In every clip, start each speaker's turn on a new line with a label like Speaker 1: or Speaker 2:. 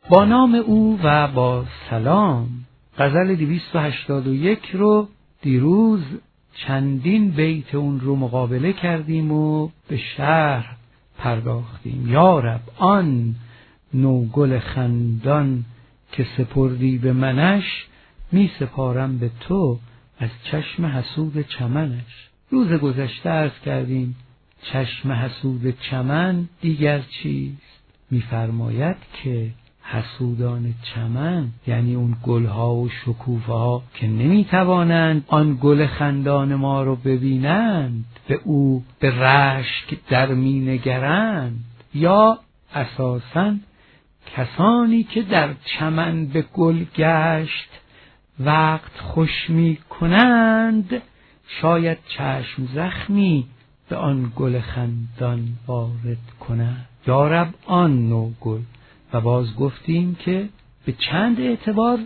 Speaker 1: با نام او و با سلام. غزل 281 رو دیروز چندین بیت اون رو مقابله کردیم و به شرح پرداختیم. یا رب آن نوگل خندان که سپردی به منش، می سپارم به تو از چشم حسود چمنش. روز گذشته عرض کردیم چشم حسود چمن دیگر چیست؟ می‌فرماید که حسودان چمن یعنی اون گلها و شکوفه‌ها که نمی‌توانند آن گل خندان ما رو ببینند، به او به رشک در می‌نگرند، یا اساساً کسانی که در چمن به گل گشت وقت خوش می‌کنند، شاید چشم زخمی به آن گل خندان وارد کنند. یا رب آن نو گل. و باز گفتیم که به چند اعتبار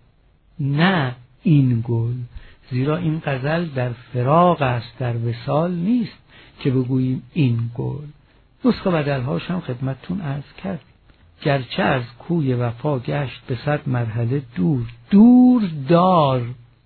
Speaker 1: نه این گل، زیرا این غزل در فراق است، در وصال نیست که بگوییم این گل. نسخه بدلهاش هم خدمتتون عرض کرد. گرچه از کوی وفا گشت به 100 مرحله دور، دور دار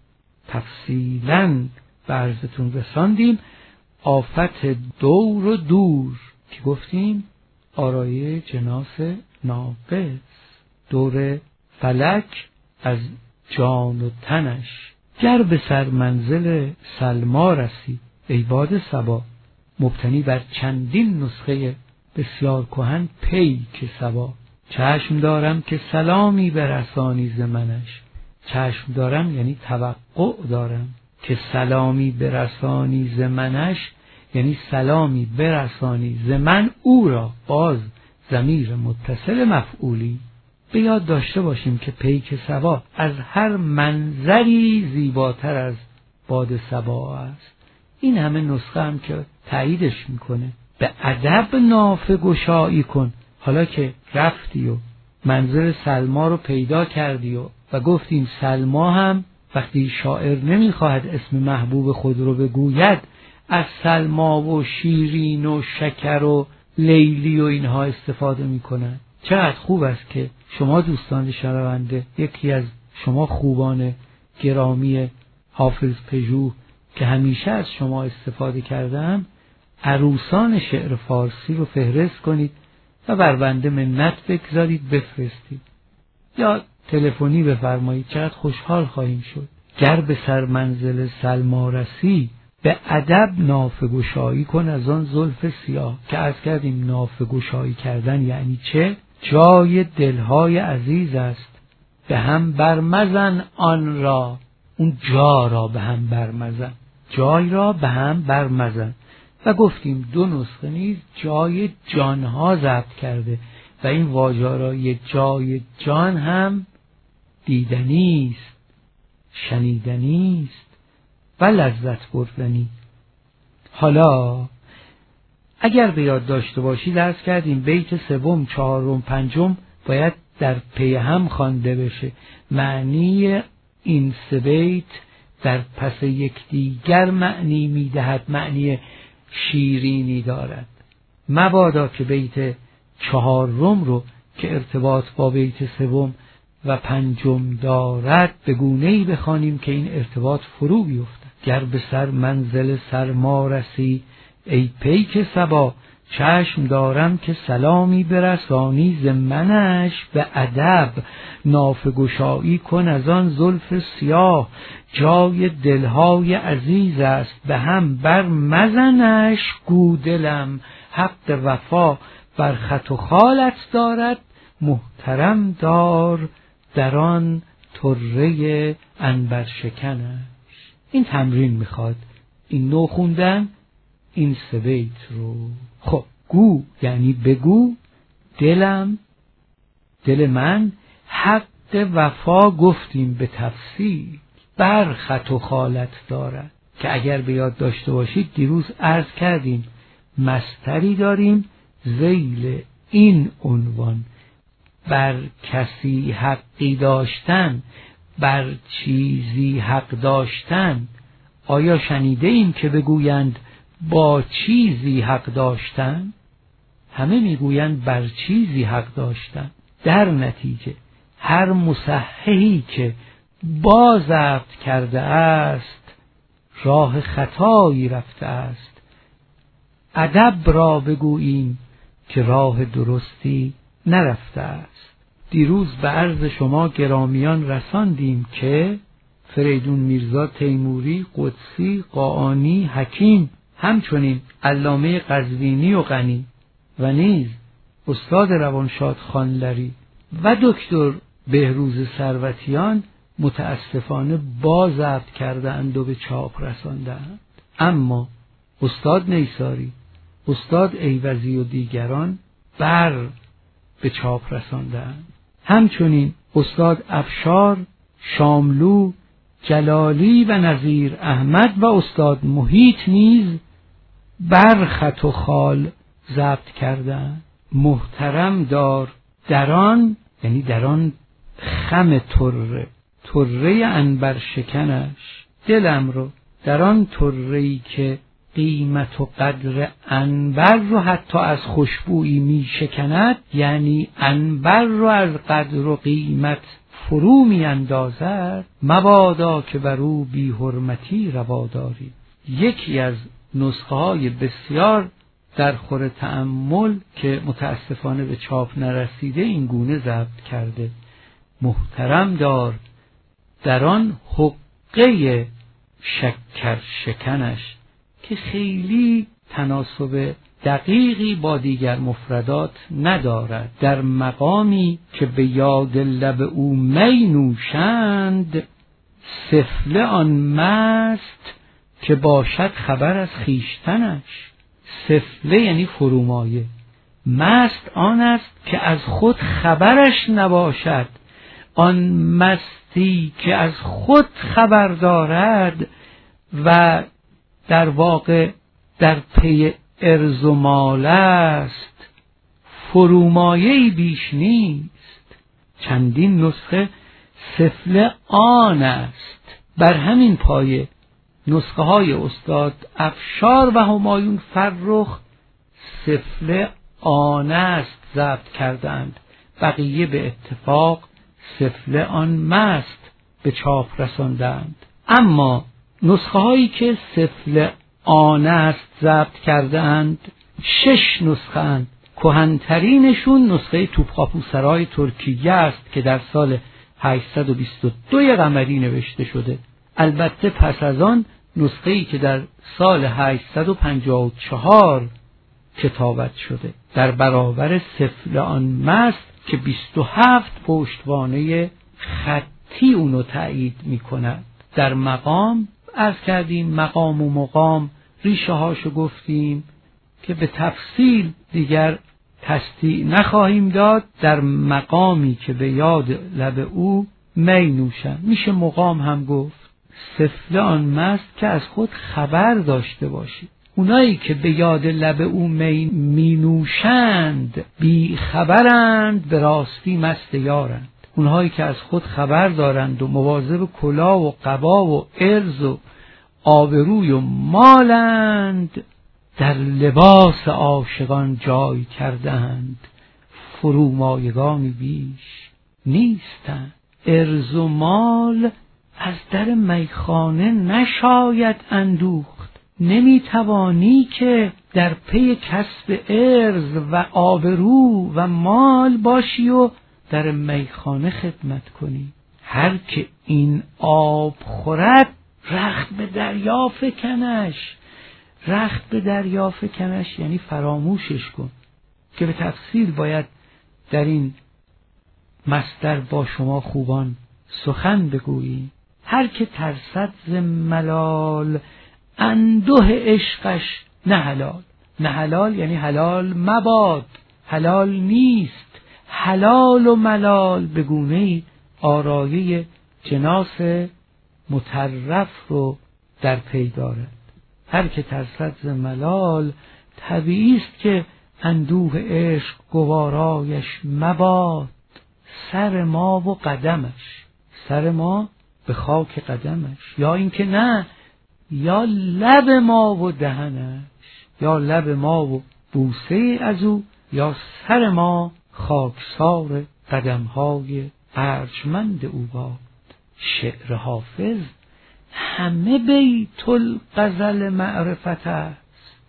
Speaker 1: تفصیلاً به عرضتون رساندیم. آفت دور و دور که گفتیم آرایه جناس ناقص، دور فلک از جان و تنش. گر به سر منزل سلما رسی ای باد صبا، مبتنی بر چندین نسخه بسیار کهن پیک صبا. چشم دارم که سلامی برسانی ز منش، چشم دارم یعنی توقع دارم که سلامی برسانی ز منش، یعنی سلامی برسانی ز من او را. باز ضمیر متصل مفعولی. به یاد داشته باشیم که پیک صبا از هر منظری زیباتر از باد صبا است. این همه نسخه هم که تاییدش میکنه. به ادب نافه گشایی کن. حالا که رفتی و منظر سلما رو پیدا کردی و گفتیم سلما هم وقتی شاعر نمیخواهد اسم محبوب خود رو بگوید، از سلما و شیرین و شکر و لیلی و اینها استفاده میکنن. چقدر خوب است که شما دوستان شنونده، یکی از شما خوبان گرامی حافظ پژوه که همیشه از شما استفاده کردم، عروسان شعر فارسی رو فهرست کنید و بر بنده منت بگذارید بفرستید یا تلفنی بفرمایید. چقدر خوشحال خواهیم شد. گر به سر منزل سلما رسی به ادب نافه گشایی کن از آن زلف سیاه. که عرض کردیم نافه گشایی کردن یعنی چه؟ جای دلهای عزیز است، به هم برمزن آن را. اون جا را به هم برمزن، جای را به هم برمزن. و گفتیم 2 نسخه نیز جای جانها ضبط کرده و این واژه‌های جای جان هم دیدنی است، شنیدنی است و لذت بردنی. حالا اگر به یاد داشته باشید عرض کردیم بیت 3، 4، 5 باید در پی هم خوانده بشه. معنی این 3 بیت در پس یکدیگر معنی میدهد، معنی شیرینی دارد. مبادا که بیت 4 رو که ارتباط با بیت 3 و 5 دارد به گونه‌ای بخوانیم که این ارتباط فرو بیفتد. گر به سر منزل سرما رسی ای پیک صبا، چشم دارم که سلامی برسانی ز منش، به ادب نافه گشایی کن از آن زلف سیاه. جای دلهای عزیز است به هم بر مزنش، گو دلم حق وفا بر خط و خالت دارد، محترم دار در آن طره عنبر شکنش. این تمرین میخواد، این نو خوندن این 3 بیت رو. خب گو یعنی بگو، دلم دل من حق وفا گفتیم به تفصیل، بر خط و خالت دارد که اگر به یاد داشته باشید دیروز عرض کردیم مصدری داریم ذیل این عنوان، بر کسی حقی داشتن، بر چیزی حق داشتن. آیا شنیده ایم که بگویند با چیزی حق داشتن؟ همه میگویند بر چیزی حق داشتن. در نتیجه هر مصححی که با ضبط کرده است راه خطایی رفته است. ادب را بگوییم که راه درستی نرفته است. دیروز به عرض شما گرامیان رساندیم که فریدون میرزا تیموری، قدسی، قاآنی، حکیم، همچنین علامه قزوینی و غنی و نیز استاد روانشاد خانلری و دکتر بهروز ثروتیان متاسفانه با ضبط کردند و به چاپ رساندند. اما استاد نیساری، استاد ایوزی و دیگران به چاپ رساندند. همچنین استاد افشار، شاملو، جلالی و نظیر احمد و استاد محیط نیز خط و خال ضبط کردند. محترم دار دران، یعنی دران خم طره عنبر شکنش، دلم رو در آن طره‌ای که قیمت و قدر عنبر رو حتی از خوشبویی می شکند، یعنی عنبر رو از قدر و قیمت فرو می اندازد، مبادا که بر او بی حرمتی رواداری. یکی از نسخه های بسیار در خور تأمل که متاسفانه به چاپ نرسیده این گونه ضبط کرده: محترم دار در آن حقه شکر شکنش، که خیلی تناسب دقیقی با دیگر مفردات ندارد. در مقامی که به یاد لب او می نوشند، سفله آن مست که باشد خبر از خیشتنش. سفله یعنی فرومایه، مست آن است که از خود خبرش نباشد. آن مستی که از خود خبر دارد و در واقع در پی ارز و مال است، فرومایه‌ای بیش نیست. چندین نسخه سفله آن است. بر همین پایه نسخه های استاد افشار و همایون فرخ سفله آن است ضبط کردند، بقیه به اتفاق سفله آن مست به چاپ رساندند. اما نسخه هایی که سفله آن است ضبط کردند 6 نسخه اند. کهن‌ترینشون نسخه توپخاپوسرای ترکیه است که در سال 822 قمری نوشته شده. البته پس از آن نسخه‌ای که در سال 854 کتابت شده در برابر سفله آن مست که 27 پشتوانه خطی اونو تأیید می کند. در مقام عرض کردیم، مقام و مقام ریشه هاشو گفتیم که به تفصیل دیگر تصدیع نخواهیم داد. در مقامی که به یاد لب او می نوشند میشه مقام هم گفت. سفله آن مست که از خود خبر داشته باشید. اونایی که به یاد لب او می نوشند بی خبرند، به راستی مست یارند. اونهایی که از خود خبر دارند و مواظب کلاه و قبا و عرض و آبروی و مالند، در لباس عاشقان جای کردند، فرومایگانی بیش نیستند. عرض و مال از در میخانه نشاید اندوخت. نمیتوانی که در پی کسب عرض و آبرو و مال باشی و در میخانه خدمت کنی. هر که این آب خورد رخت به دریا فکنش. رخت به دریا فکنش یعنی فراموشش کن، که به تفصیل باید در این مصدر با شما خوبان سخن بگویی. هر که ترسد ز ملال، انده عشقش نه حلال. نه حلال یعنی حلال مباد، حلال نیست. حلال و ملال به گونه‌ای آرایه جناس مترف رو در پی دارد. هر که ترسد ز ملال، طبیعی است که اندوه عشق گوارایش مباد. سر ما و قدمش، سر ما به خاک قدمش، یا اینکه نه، یا لب ما و دهنش، یا لب ما و بوسه از او، یا سر ما خاکسار قدمهای ارجمند او باد. شعر حافظ همه بیت الغزل معرفت است.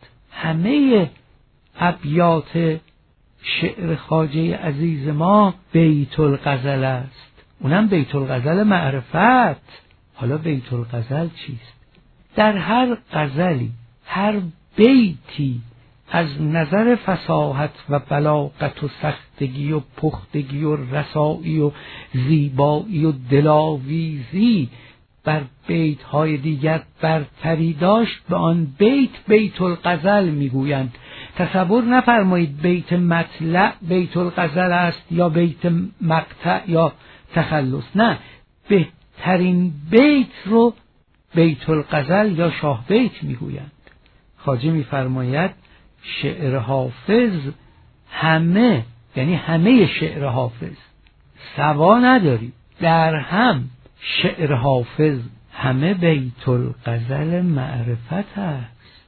Speaker 1: همه ابیات شعر خواجه عزیز ما بیت الغزل است، اونم بیت الغزل معرفت. حالا بیت الغزل چیست؟ در هر غزلی، هر بیتی از نظر فصاحت و بلاغت و سختگی و پختگی و رسایی و زیبایی و دلاویزی بر بیت‌های دیگر برتری داشت، به آن بیت الغزل میگویند. تصور نفرمایید بیت مطلع بیت الغزل است یا بیت مقطع یا تخلص، نه، بهترین بیت رو بیت الغزل یا شاه بیت میگویند. خواجه میفرماید شعر حافظ همه، یعنی همه شعر حافظ سوا نداری، در هم شعر حافظ همه بیت الغزل معرفت است.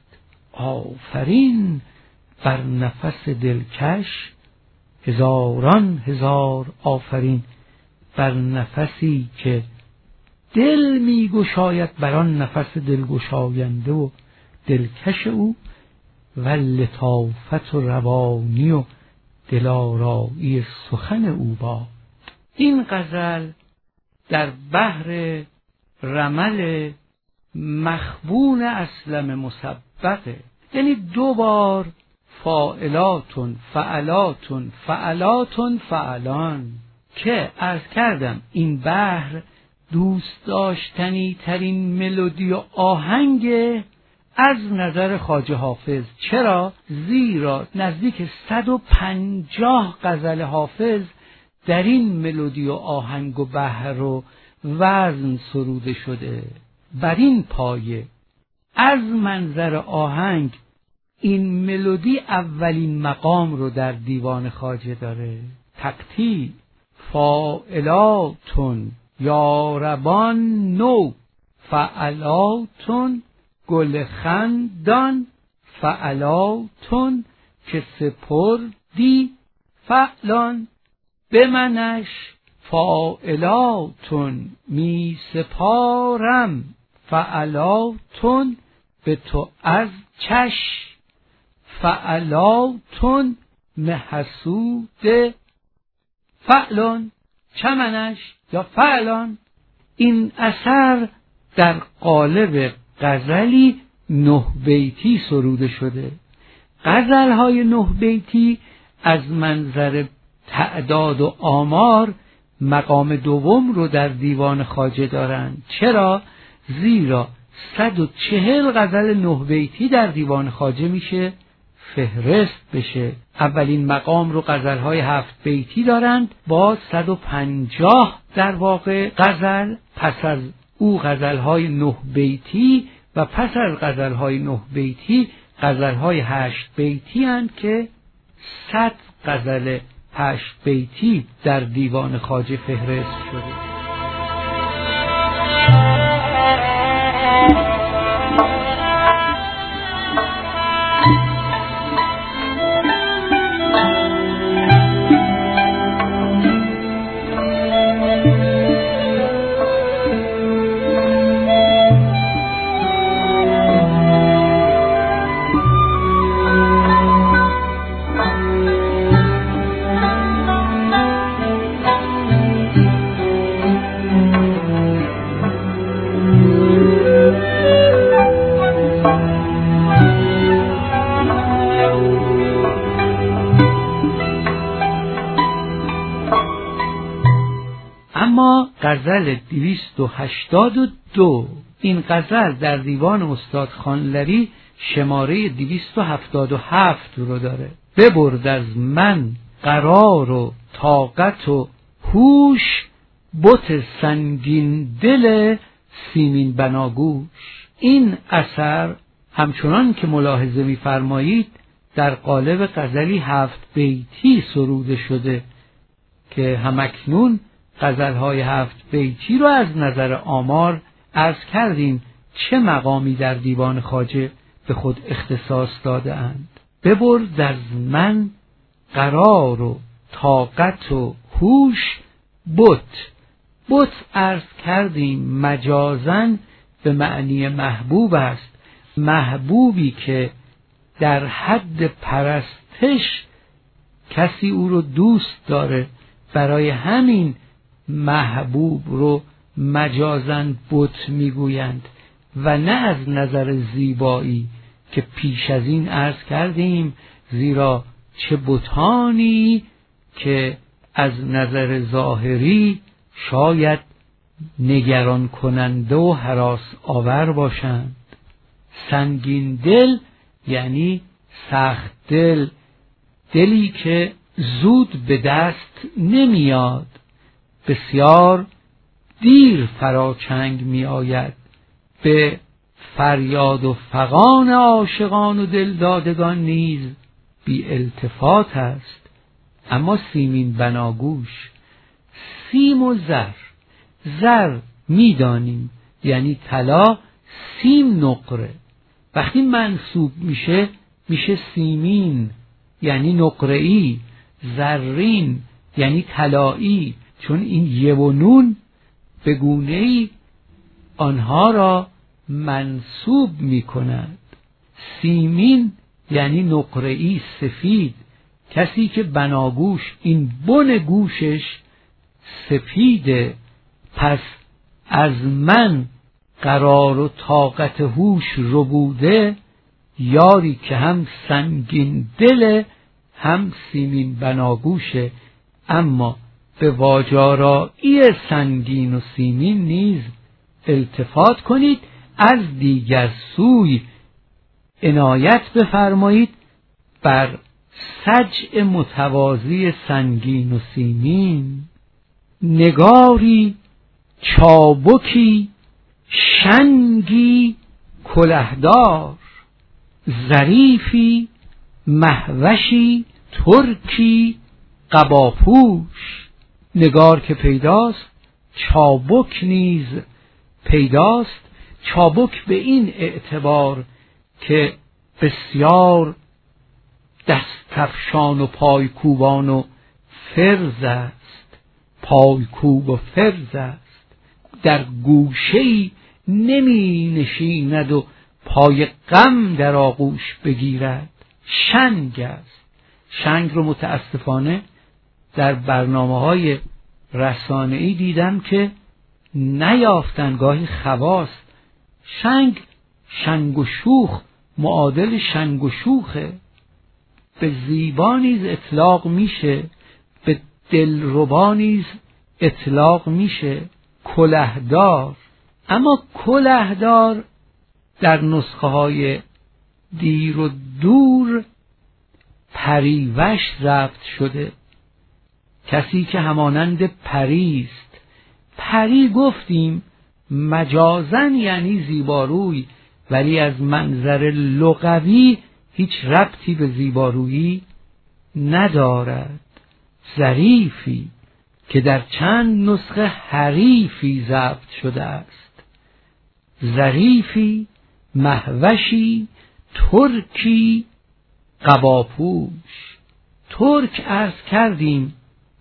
Speaker 1: آفرین بر نفس دلکش، هزاران هزار آفرین بر نفسی که دل میگشاید بر آن نفس دلگشاینده و دلکش او و لطافت و روانی و دلارایی سخن او باد. این غزل در بحر رمل مخبون اسلم مسبقه، یعنی 2 بار فاعلاتون فعلاتون فعلاتون فعلان، که عرض کردم این بحر دوست داشتنی ترین ملودی و آهنگ از نظر خواجه حافظ. چرا؟ زیرا نزدیک 150 غزل حافظ در این ملودی و آهنگ و بحر و وزن سروده شده. بر این پایه از منظر آهنگ این ملودی اولین مقام رو در دیوان خواجه داره. تقطیع فاعلاتون یاربان نو، فعلاتون گل خندان، فعلاتون که سپردی فعلان، به منش فاعلاتون می سپارم، فعلاتون به تو از چش، فعلاتون محسود فعلان، چمنش یا فعلان. این اثر در قالب غزلی 9 بیتی سروده شده. غزل‌های 9 بیتی از منظر تعداد و آمار مقام دوم رو در دیوان خواجه دارند. چرا؟ زیرا 140 غزل 9 بیتی در دیوان خواجه میشه فهرست بشه. اولین مقام رو غزل‌های 7 بیتی دارند با 150 در واقع غزل، پس از او غزل‌های 9 بیتی و پس از غزل‌های 9 بیتی غزل‌های 8 بیتی اند که 100 غزل 8 بیتی در دیوان خواجه فهرست شده. غزل 282 این غزل در دیوان استاد خانلری شماره 277 رو داره. ببرد از من قرار و طاقت و هوش، بت سنگین دل سیمین بناگوش. این اثر همچنان که ملاحظه می‌فرمایید در قالب غزلی 7 بیتی سروده شده که همکنون غزل‌های 7 بیتی رو از نظر آمار عرض کردیم چه مقامی در دیوان خواجه به خود اختصاص داده اند. ببرد از من قرار و طاقت و پوش بت عرض کردیم مجازن به معنی محبوب است، محبوبی که در حد پرستش کسی او رو دوست داره، برای همین محبوب رو مجازن بت میگویند و نه از نظر زیبایی که پیش از این عرض کردیم، زیرا چه بتانی که از نظر ظاهری شاید نگران کننده و هراس آور باشند. سنگین دل یعنی سخت دل، دلی که زود به دست نمیاد، بسیار دیر فراچنگ می آید، به فریاد و فغان عاشقان و دلدادگان نیز بی التفات است. اما سیمین بناگوش، سیم و زر میدانیم یعنی طلا، سیم نقره، وقتی منسوب میشه سیمین یعنی نقره‌ای، زرین یعنی طلایی، چون این یه و نون به گونه‌ای آنها را منسوب می‌کند. سیمین یعنی نقره‌ای سفید، کسی که بناگوش این بن گوشش سفیده، پس از من قرار و طاقت هوش ربوده، یاری که هم سنگین دل هم سیمین بناگوشه، اما به واجارایی سنگین و سیمین نیز التفات کنید، از دیگر سوی عنایت بفرمایید بر سجع متوازی سنگین و سیمین. نگاری چابکی شنگی کلهدار، ظریفی مهوشی ترکی قباپوش. نگار که پیداست چابک نیز پیداست. چابک به این اعتبار که بسیار دستفشان و پایکوبان و فرز است، پایکوب و فرز است، در گوشه‌ای نمی نشیند و پای غم در آغوش بگیرد. شنگ است. شنگ رو متاسفانه در برنامه‌های رسانه‌ای دیدم که نیافتن، گاهی خواص. شنگ و شوخ معادل شنگ و شوخه. به زیبا نیز اطلاق میشه، به دلربا نیز اطلاق میشه. کلهدار، اما کلهدار در نسخه های دیر و دور پریوش ضبط شده، کسی که همانند پریست. پری گفتیم مجازن یعنی زیباروی، ولی از منظر لغوی هیچ ربطی به زیبارویی ندارد. ظریفی که در چند نسخه حریفی ضبط شده است. ظریفی مهوشی ترکی قباپوش. ترک عرض کردیم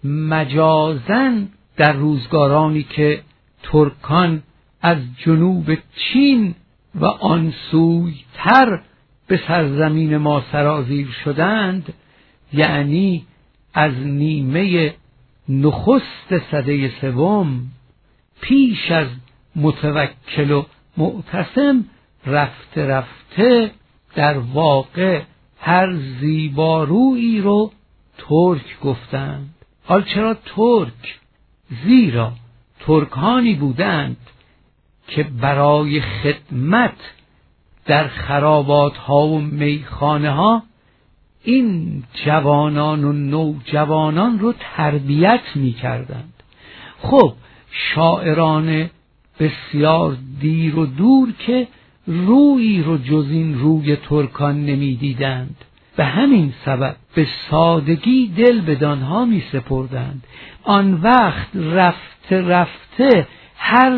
Speaker 1: مجازن در روزگارانی که ترکان از جنوب چین و آن سوی تر به سرزمین ما سرازیر شدند، یعنی از نیمه نخست سده سوم پیش از متوکل و معتصم، رفته رفته در واقع هر زیبارویی رو ترک گفتند. حال چرا ترک؟ زیرا ترکانی بودند که برای خدمت در خرابات ها و میخانه ها این جوانان و نوجوانان رو تربیت می کردند. خب شاعران بسیار دیر و دور که رویی رو جز این روی ترکان نمی دیدند، به همین سبب به سادگی دل بدانها می سپردند. آن وقت رفته رفته هر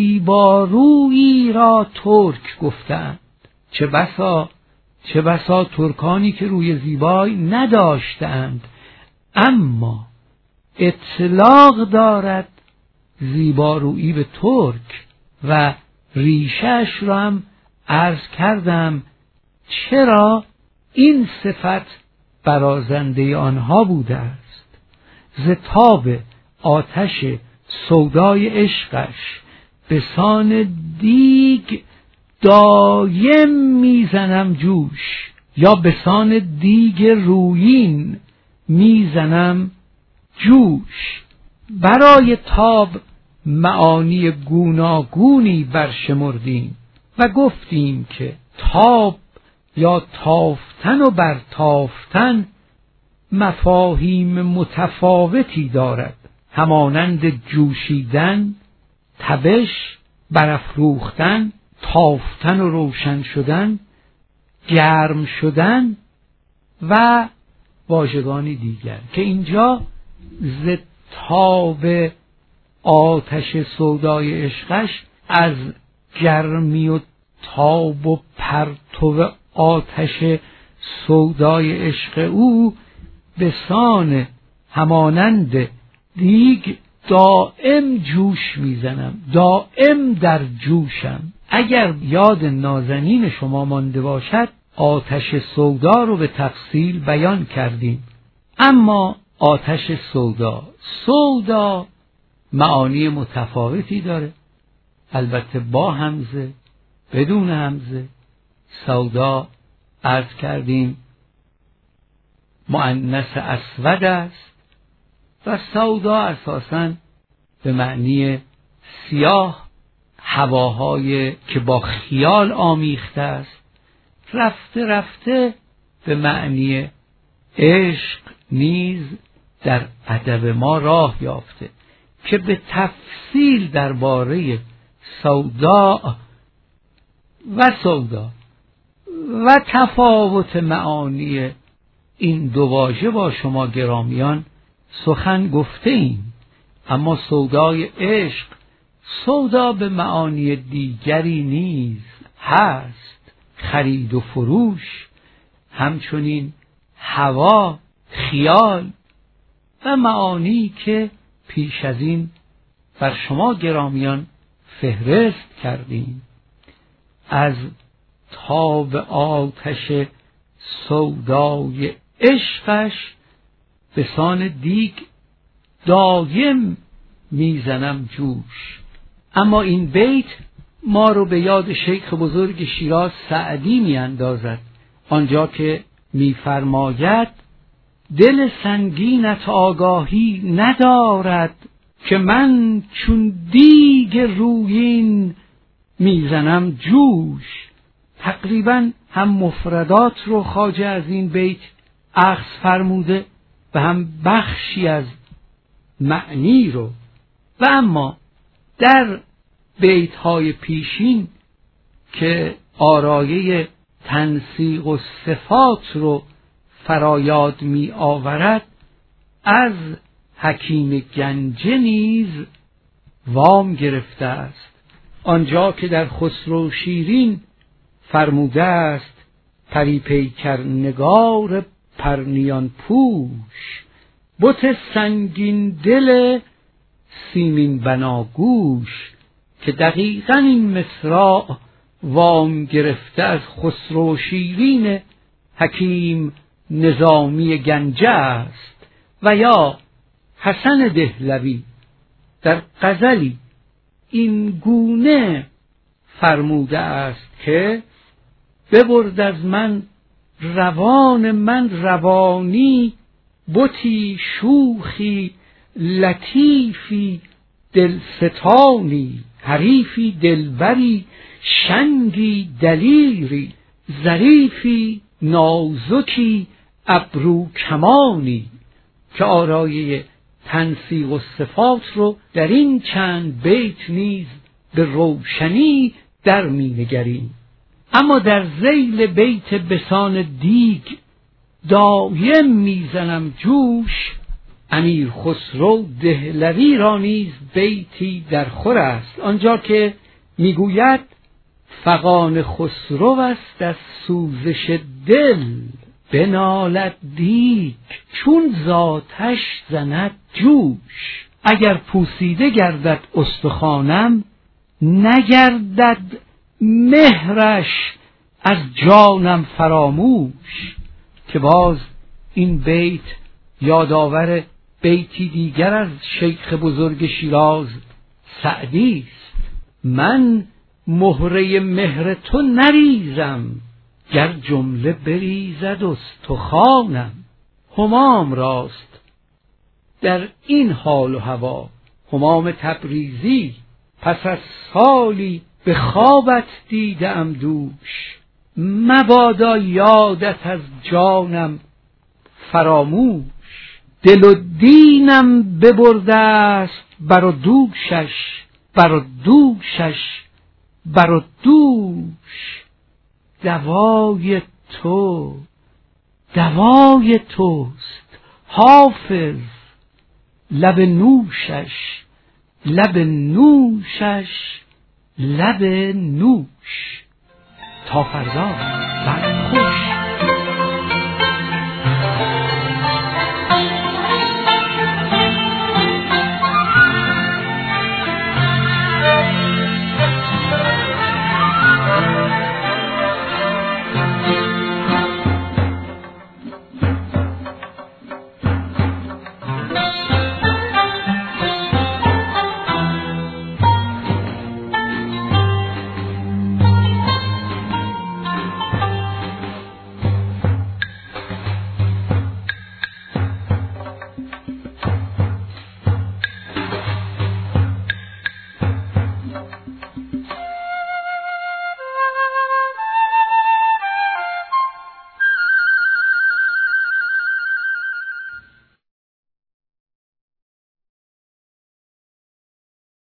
Speaker 1: زیبارویی را ترک گفتند. چه بسا ترکانی که روی زیبایی نداشتند، اما اطلاق دارد زیبارویی به ترک و ریشه‌اش را هم عرض کردم چرا این صفت برازنده آنها بوده است. ز تاب آتش سودای عشقش به سان دیگ دایم میزنم جوش، یا به سان دیگ رویین میزنم جوش. برای تاب معانی گوناگونی برشمردیم و گفتیم که تاب یا تافتن و برتافتن مفاهیم متفاوتی دارد، همانند جوشیدن، تبش، برافروختن، تافتن و روشن شدن، گرم شدن و واژگانی دیگر که اینجا ز تاب آتش سودای عشقش از گرمی و تاب و پرتو آتش سودای عشق او به سان همانند دیگ دائم جوش میزنم، دائم در جوشم. اگر یاد نازنین شما مانده باشد آتش سودا رو به تفصیل بیان کردیم. اما آتش سودا معانی متفاوتی داره، البته با همزه، بدون همزه. سودا عرض کردیم مؤنث اسود است و سودا اساساً به معنی سیاه، هواهای که با خیال آمیخته است. رفته رفته به معنی عشق نیز در ادب ما راه یافته که به تفصیل درباره سودا و تفاوت معانی این دو واژه با شما گرامیان سخن گفته ایم. اما سودای عشق سودا به معانی دیگری نیز هست، خرید و فروش، همچنین هوا، خیال و معانی که پیش از این بر شما گرامیان فهرست کردیم. از تاب آتش سودای عشقش به سان دیگ دایم میزنم جوش. اما این بیت ما رو به یاد شیخ بزرگ شیراز سعدی میاندازد، آنجا که میفرماید دل سنگینت آگاهی ندارد که من چون دیگ رویین میزنم جوش. تقریبا هم مفردات رو خواجه از این بیت اخذ فرموده و هم بخشی از معنی رو. و اما در بیت‌های پیشین که آرایه تنسیق و صفات رو فرایاد می آورد، از حکیم گنجه نیز وام گرفته است، آنجا که در خسرو شیرین فرموده است پری پیکر نگار پرنیان پوش، بت سنگین دل سیمین بناگوش، که دقیقاً این مصرع وام گرفته از خسرو شیرین حکیم نظامی گنجه است. و یا حسن دهلوی در غزلی این گونه فرموده است که ببرد از من روانی، بتی شوخی لطیفی دلستانی، حریفی دلبری شنگی دلیری، ظریفی نازکی ابرو کمانی. که آرایه تنسیق و صفات رو در این چند بیت نیز به روشنی در می نگریم. اما در ذیل بیت بسان دیگ دایم میزنم جوش، امیر خسرو دهلوی را نیز بیتی در خور است، آنجا که میگوید فغان خسرو است از سوزش دل، بنالد دیگ چون ذاتش زند جوش. اگر پوسیده گردد استخوانم نگردد مهرش از جانم فراموش. که باز این بیت یادآور بیتی دیگر از شیخ بزرگ شیراز سعدی است. من مهره مهر تو نریزم گر جمله بریزد استخوانم. همام راست در این حال و هوا، همام تبریزی، پس از سالی به خوابت دیدم دوش. مبادا یادت از جانم فراموش. دل و دینم ببرده است بر و دوشش، بر و دوشش بر و دوش. دوای تو دوای توست حافظ، لب نوشش لب نوشش لب نوش. تا فردا وقت خوش.